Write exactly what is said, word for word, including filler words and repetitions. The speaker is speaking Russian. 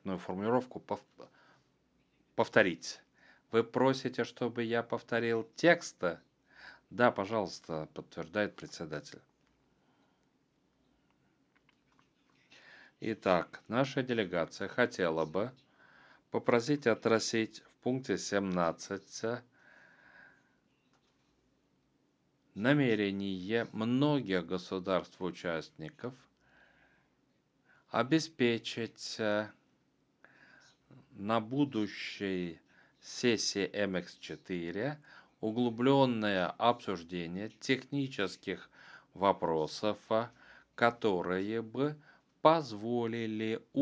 корректную формулировку пов- повторить. Вы просите, чтобы я повторил текст? Да, пожалуйста, подтверждает председатель. Итак, наша делегация хотела бы попросить отразить в пункте семнадцать намерение многих государств-участников обеспечить на будущей сессии эм икс четыре углубленное обсуждение технических вопросов, которые бы позволили